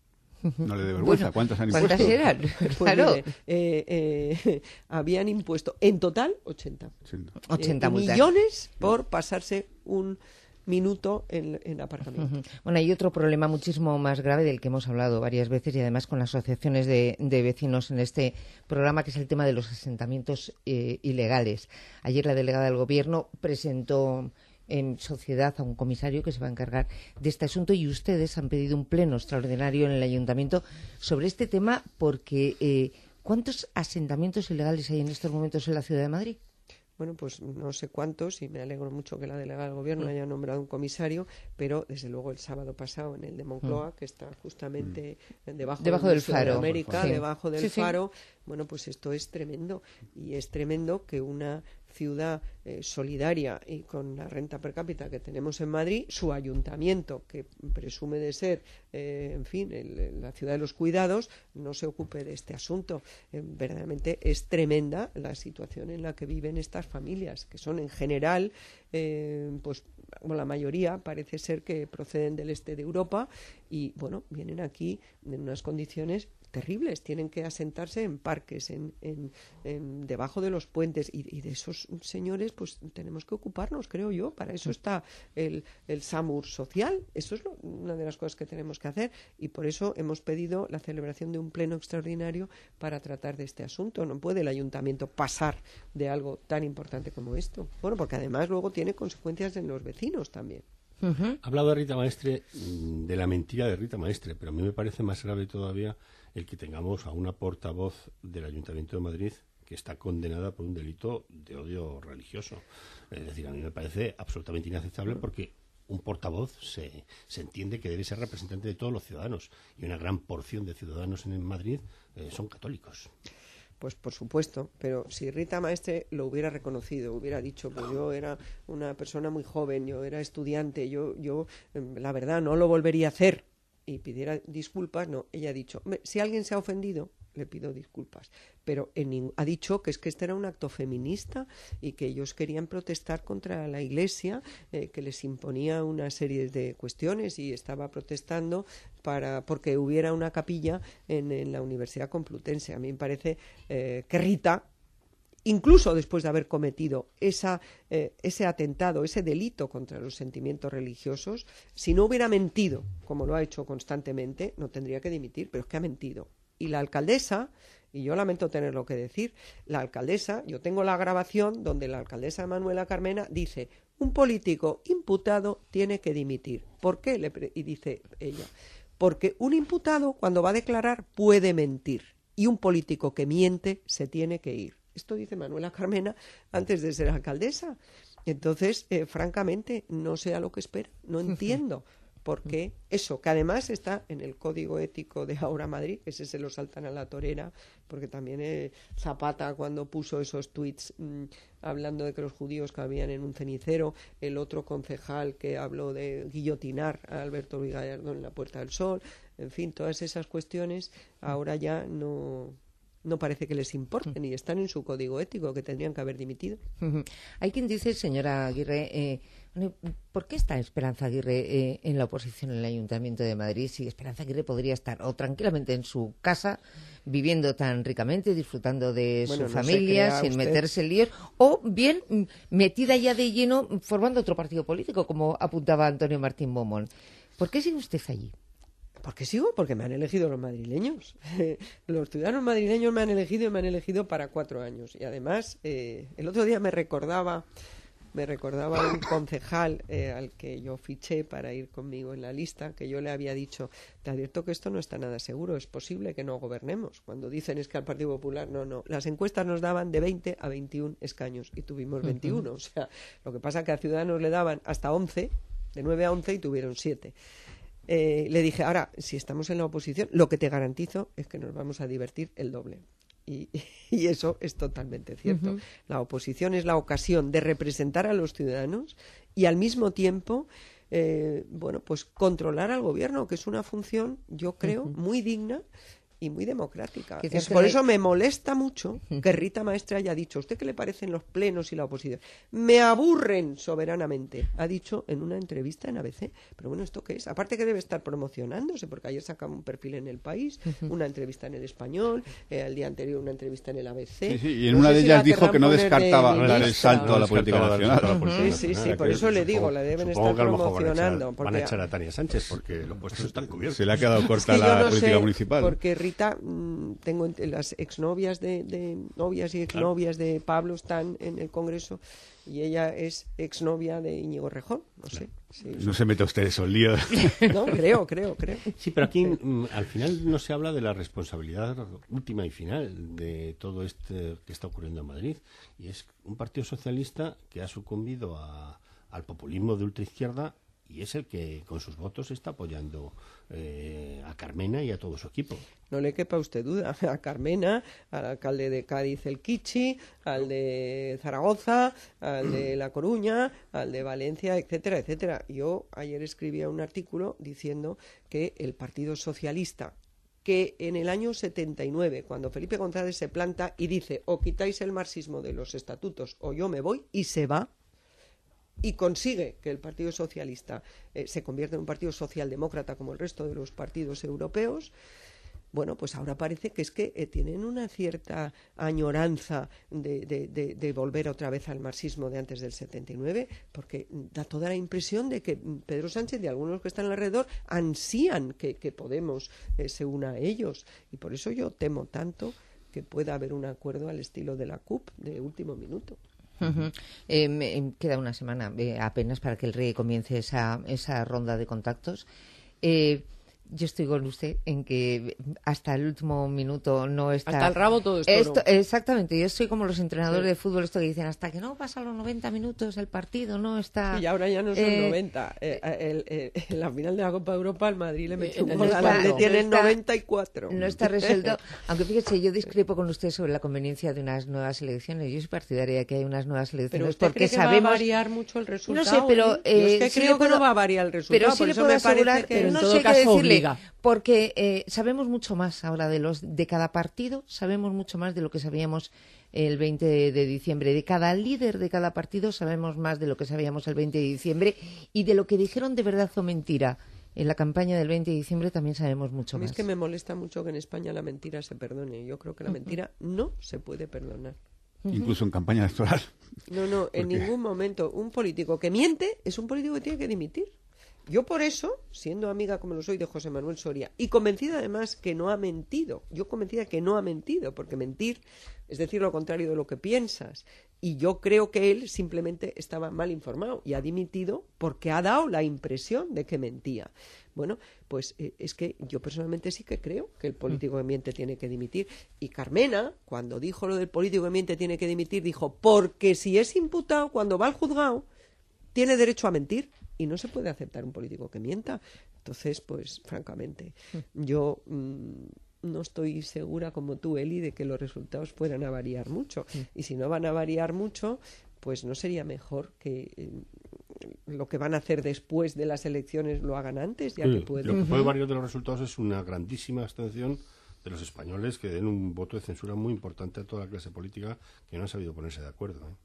No le dé vergüenza. Bueno, ¿Cuántas han ¿cuántas impuesto? eran? Pues Claro. mire, eh, eh, habían impuesto en total ochenta. ochenta Eh, multas. millones por pasarse un minuto en, en aparcamiento. Ujú. Bueno, hay otro problema muchísimo más grave del que hemos hablado varias veces y además con las asociaciones de, de vecinos en este programa, que es el tema de los asentamientos eh, ilegales. Ayer la delegada del Gobierno presentó en sociedad a un comisario que se va a encargar de este asunto y ustedes han pedido un pleno extraordinario en el Ayuntamiento sobre este tema porque eh, ¿cuántos asentamientos ilegales hay en estos momentos en la ciudad de Madrid? Bueno, pues no sé cuántos y me alegro mucho que la delegada del Gobierno haya nombrado un comisario, pero desde luego el sábado pasado en el de Moncloa, que está justamente debajo, Debajo del, del Museo de Faro. América, Sí. debajo del Sí, sí. Faro, bueno, pues esto es tremendo y es tremendo que una ciudad eh, solidaria y con la renta per cápita que tenemos en Madrid, su ayuntamiento, que presume de ser, eh, en fin, el, la ciudad de los cuidados, no se ocupe de este asunto. Eh, verdaderamente es tremenda la situación en la que viven estas familias, que son en general, eh, pues como la mayoría, parece ser que proceden del este de Europa y, bueno, vienen aquí en unas condiciones terribles, tienen que asentarse en parques, en, en, en debajo de los puentes y, y de esos señores pues tenemos que ocuparnos, creo yo, para eso está el, el SAMUR social, eso es lo, una de las cosas que tenemos que hacer y por eso hemos pedido la celebración de un pleno extraordinario para tratar de este asunto. No puede el ayuntamiento pasar de algo tan importante como esto, bueno, porque además luego tiene consecuencias en los vecinos también. Uh-huh. Ha hablado de Rita Maestre, de la mentira de Rita Maestre, pero a mí me parece más grave todavía el que tengamos a una portavoz del Ayuntamiento de Madrid que está condenada por un delito de odio religioso. Es decir, a mí me parece absolutamente inaceptable porque un portavoz se, se entiende que debe ser representante de todos los ciudadanos y una gran porción de ciudadanos en Madrid eh, son católicos. Pues por supuesto, pero si Rita Maestre lo hubiera reconocido, hubiera dicho, pues yo era una persona muy joven, yo era estudiante, yo, yo la verdad no lo volvería a hacer y pidiera disculpas, no, ella ha dicho, si alguien se ha ofendido, le pido disculpas, pero en ning- ha dicho que es que este era un acto feminista y que ellos querían protestar contra la Iglesia, eh, que les imponía una serie de cuestiones y estaba protestando para porque hubiera una capilla en, en la Universidad Complutense. A mí me parece eh, que Rita, incluso después de haber cometido esa, eh, ese atentado, ese delito contra los sentimientos religiosos, si no hubiera mentido, como lo ha hecho constantemente, no tendría que dimitir, pero es que ha mentido. Y la alcaldesa, y yo lamento tenerlo que decir, la alcaldesa, yo tengo la grabación donde la alcaldesa Manuela Carmena dice, un político imputado tiene que dimitir. ¿Por qué? Le pre- y dice ella, porque un imputado cuando va a declarar puede mentir y un político que miente se tiene que ir. Esto dice Manuela Carmena antes de ser alcaldesa. Entonces, eh, francamente, no sé a lo que espera, no entiendo. Porque eso, que además está en el código ético de Ahora Madrid, ese se lo saltan a la torera, porque también eh, Zapata cuando puso esos tuits mmm, hablando de que los judíos cabían en un cenicero, el otro concejal que habló de guillotinar a Alberto Luis Gallardón en la Puerta del Sol, en fin, todas esas cuestiones ahora ya no... no parece que les importen y están en su código ético, que tendrían que haber dimitido. Uh-huh. Hay quien dice, señora Aguirre, eh, ¿por qué está Esperanza Aguirre eh, en la oposición en el Ayuntamiento de Madrid si Esperanza Aguirre podría estar o tranquilamente en su casa, viviendo tan ricamente, disfrutando de Bueno, su no se familia, crea sin usted. meterse en líos, o bien mm, metida ya de lleno formando otro partido político, como apuntaba Antonio Martín Momón? ¿Por qué sigue usted allí? ¿Por qué sigo? Porque me han elegido los madrileños. Los ciudadanos madrileños me han elegido y me han elegido para cuatro años. Y además, eh, el otro día me recordaba, me recordaba un concejal eh, al que yo fiché para ir conmigo en la lista, que yo le había dicho, te advierto que esto no está nada seguro, es posible que no gobernemos. Cuando dicen es que al Partido Popular, no, no. Las encuestas nos daban de veinte a veintiún escaños y tuvimos veintiuno. Uh-huh. O sea, lo que pasa es que a Ciudadanos le daban hasta once, de nueve a once y tuvieron siete. Eh, le dije, ahora, si estamos en la oposición, lo que te garantizo es que nos vamos a divertir el doble. Y, y eso es totalmente cierto. Uh-huh. La oposición es la ocasión de representar a los ciudadanos y al mismo tiempo, eh, bueno, pues controlar al gobierno, que es una función, yo creo, uh-huh. muy digna y muy democrática. Que Es, por eso me molesta mucho que Rita Maestre haya dicho, ¿a usted qué le parecen los plenos y la oposición? Me aburren soberanamente, ha dicho en una entrevista en A B C. Pero bueno, ¿esto qué es? Aparte que debe estar promocionándose, porque ayer sacaba un perfil en El País, una entrevista en El Español, eh, el día anterior una entrevista en el A B C. Sí, sí, y en no una sé de si ellas la dijo que no querrán poner descartaba de dar el ministra. salto a la política nacional. Sí, sí, sí, por eso le digo, la deben estar Supongo que a lo mejor van a echar- promocionando. Van a porque- echar a Tania Sánchez porque los puestos están cubiertos. Se le ha quedado Es corta que yo la no política sé, municipal. porque Rita, mmm, tengo ent- las exnovias de, de novias y exnovias de Pablo están en el Congreso y ella es exnovia de Íñigo Rejón, no sé. Sí. No se meta usted esos líos. No, creo, creo, creo. Sí, pero aquí mm, al final no se habla de la responsabilidad última y final de todo este que está ocurriendo en Madrid. Y es un partido socialista que ha sucumbido a, al populismo de ultraizquierda y es el que con sus votos está apoyando eh, a Carmena y a todo su equipo. No le quepa a usted duda. A Carmena, al alcalde de Cádiz, el Kichi, al de Zaragoza, al de La Coruña, al de Valencia, etcétera, etcétera. Yo ayer escribía un artículo diciendo que el Partido Socialista, que en el año setenta y nueve, cuando Felipe González se planta y dice o quitáis el marxismo de los estatutos o yo me voy, y se va, y consigue que el Partido Socialista eh, se convierta en un partido socialdemócrata como el resto de los partidos europeos, bueno, pues ahora parece que es que eh, tienen una cierta añoranza de, de, de, de volver otra vez al marxismo de antes del setenta y nueve, porque da toda la impresión de que Pedro Sánchez y algunos que están alrededor ansían que, que Podemos eh, se una a ellos. Y por eso yo temo tanto que pueda haber un acuerdo al estilo de la C U P de último minuto. Uh-huh. Eh, me, queda una semana eh, apenas para que el rey comience esa, esa ronda de contactos. Eh, yo estoy con usted en que hasta el último minuto no está... Hasta el rabo todo esto, esto, ¿no? Exactamente, yo estoy como los entrenadores Sí. de fútbol, esto que dicen, hasta que no pasa los noventa minutos el partido no está... Y ahora ya no son eh, noventa. Eh, el, el, en la final de la Copa de Europa, el Madrid le metió Eh, un no gol está- al Atleti, no tienen está- noventa y cuatro. No está resuelto. Aunque fíjese, yo discrepo con usted sobre la conveniencia de unas nuevas elecciones. Yo soy partidaria de que hay unas nuevas elecciones Pero usted porque cree que sabemos... va a variar mucho el resultado. No sé, pero... ¿eh? Yo es eh, que sí creo le puedo- que no va a variar el resultado. Pero sí por le eso puedo me parece asegurar, que... pero en no todo sé qué caso decirle, obliga. porque eh, sabemos mucho más ahora de los de cada partido, sabemos mucho más de lo que sabíamos el veinte de diciembre. De cada líder de cada partido sabemos más de lo que sabíamos el veinte de diciembre y de lo que dijeron de verdad o mentira en la campaña del veinte de diciembre también sabemos mucho A mí más. es que me molesta mucho que en España la mentira se perdone. Yo creo que la mentira no se puede perdonar. Incluso en campaña electoral. No, no, en qué? ningún momento. Un político que miente es un político que tiene que dimitir. Yo por eso, siendo amiga como lo soy de José Manuel Soria, y convencida además que no ha mentido, yo convencida que no ha mentido, porque mentir es decir lo contrario de lo que piensas, y yo creo que él simplemente estaba mal informado y ha dimitido porque ha dado la impresión de que mentía. Bueno, pues eh, es que yo personalmente sí que creo que el político que miente tiene que dimitir, y Carmena, cuando dijo lo del político que miente tiene que dimitir, dijo, porque si es imputado, cuando va al juzgado, tiene derecho a mentir. Y no se puede aceptar un político que mienta. Entonces, pues, francamente, yo mmm, no estoy segura como tú, Eli, de que los resultados fueran a variar mucho. Y si no van a variar mucho, pues no sería mejor que eh, lo que van a hacer después de las elecciones lo hagan antes, ya Sí, que pueden. Lo que puede variar de los resultados es una grandísima abstención de los españoles que den un voto de censura muy importante a toda la clase política que no ha sabido ponerse de acuerdo, ¿eh?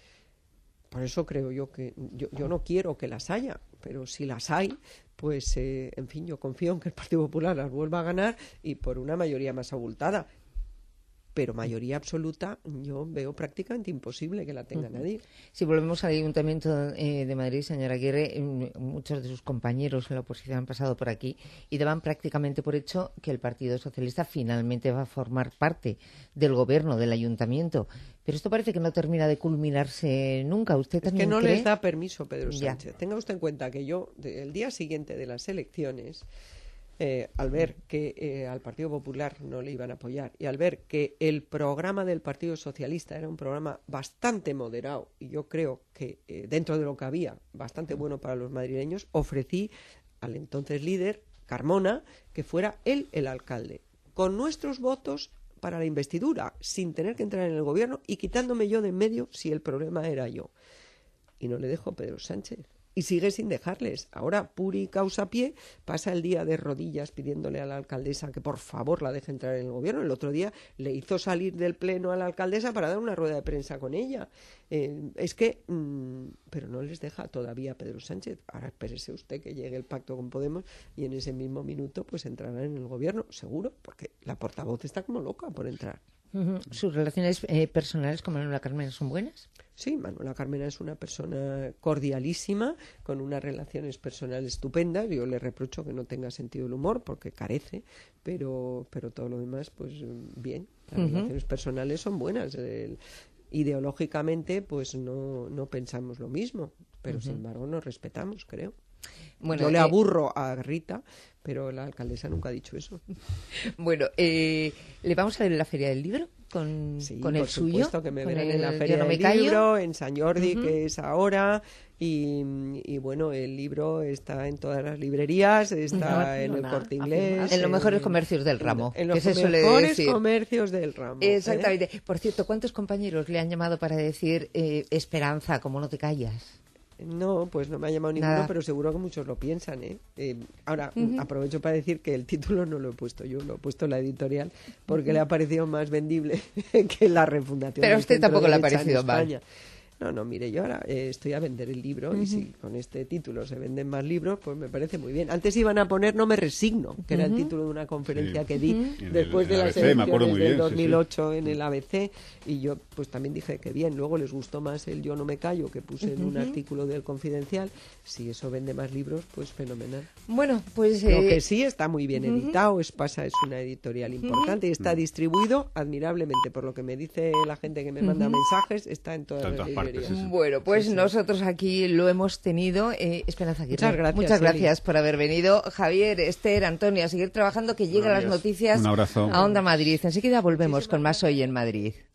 Por eso creo yo que yo, yo no quiero que las haya, pero si las hay, pues eh, en fin, yo confío en que el Partido Popular las vuelva a ganar y por una mayoría más abultada. Pero mayoría absoluta yo veo prácticamente imposible que la tenga nadie. Si volvemos al Ayuntamiento eh, de Madrid, señora Aguirre, eh, muchos de sus compañeros en la oposición han pasado por aquí y daban prácticamente por hecho que el Partido Socialista finalmente va a formar parte del gobierno del Ayuntamiento. Pero esto parece que no termina de culminarse nunca. ¿Usted Es también que no cree? les da permiso Pedro Ya. Sánchez. Tenga usted en cuenta que yo, de- el día siguiente de las elecciones, eh, al ver que eh, al Partido Popular no le iban a apoyar y al ver que el programa del Partido Socialista era un programa bastante moderado y yo creo que eh, dentro de lo que había, bastante bueno para los madrileños, ofrecí al entonces líder, Carmona, que fuera él el alcalde, con nuestros votos para la investidura, sin tener que entrar en el gobierno y quitándome yo de en medio si el problema era yo. Y no le dejo Pedro Sánchez. y sigue sin dejarles. Ahora, puri causa pie, pasa el día de rodillas pidiéndole a la alcaldesa que por favor la deje entrar en el gobierno. El otro día le hizo salir del pleno a la alcaldesa para dar una rueda de prensa con ella. Eh, es que, mmm, pero no les deja todavía Pedro Sánchez. Ahora espérese usted que llegue el pacto con Podemos y en ese mismo minuto pues entrarán en el gobierno, seguro, porque la portavoz está como loca por entrar. Uh-huh. ¿Sus relaciones eh, personales con Manuela Carmena son buenas? Sí, Manuela Carmena es una persona cordialísima, con unas relaciones personales estupendas. Yo le reprocho que no tenga sentido del humor, porque carece, pero, pero todo lo demás, pues bien. Las uh-huh. relaciones personales son buenas. El, ideológicamente, pues no, no pensamos lo mismo, pero uh-huh. sin embargo nos respetamos, creo. Bueno, Yo le aburro eh... a Rita, pero la alcaldesa nunca ha dicho eso. Bueno, eh, ¿le vamos a ver la Feria del Libro con, sí, con el suyo? Sí, por supuesto, que me verán en la Feria del Libro, en San Jordi, uh-huh. que es ahora, y, y bueno, el libro está en todas las librerías, está no, en no, el Corte Inglés. En los mejores en, comercios del ramo. En, en los que se mejores decir. comercios del ramo. Exactamente. ¿eh? Por cierto, ¿cuántos compañeros le han llamado para decir eh, Esperanza, como no te callas? No, pues no me ha llamado ninguno, Nada. Pero seguro que muchos lo piensan, ¿eh? eh ahora, uh-huh. aprovecho para decir que el título no lo he puesto yo, lo he puesto la editorial, porque uh-huh. le ha parecido más vendible que la refundación. Pero a usted tampoco le ha parecido mal. No, no, mire, yo ahora eh, estoy a vender el libro uh-huh. y si con este título se venden más libros, pues me parece muy bien. Antes iban a poner No me resigno, que uh-huh. era el título de una conferencia sí. que di uh-huh. después el, de las elecciones del dos mil ocho sí, sí. en el A B C, y yo pues también dije que bien. Luego les gustó más el Yo no me callo, que puse uh-huh. en un artículo del Confidencial. Si eso vende más libros, pues fenomenal. Bueno, pues... Eh... Lo que sí está muy bien uh-huh. editado, Espasa es una editorial importante uh-huh. y está distribuido admirablemente, por lo que me dice la gente que me manda uh-huh. mensajes, está en todas las librerías. Sí, sí. Bueno, pues sí, sí. nosotros aquí lo hemos tenido. Eh, Esperanza Aguirre, muchas gracias, muchas gracias Eli. por haber venido. Javier, Esther, Antonio, a seguir trabajando, que llegan las noticias Un abrazo. a Onda Madrid. Enseguida volvemos con más Hoy en Madrid.